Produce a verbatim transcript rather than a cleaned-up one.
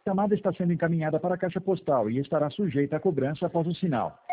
chamada está sendo encaminhada para a caixa postal e estará sujeita a cobrança após o sinal.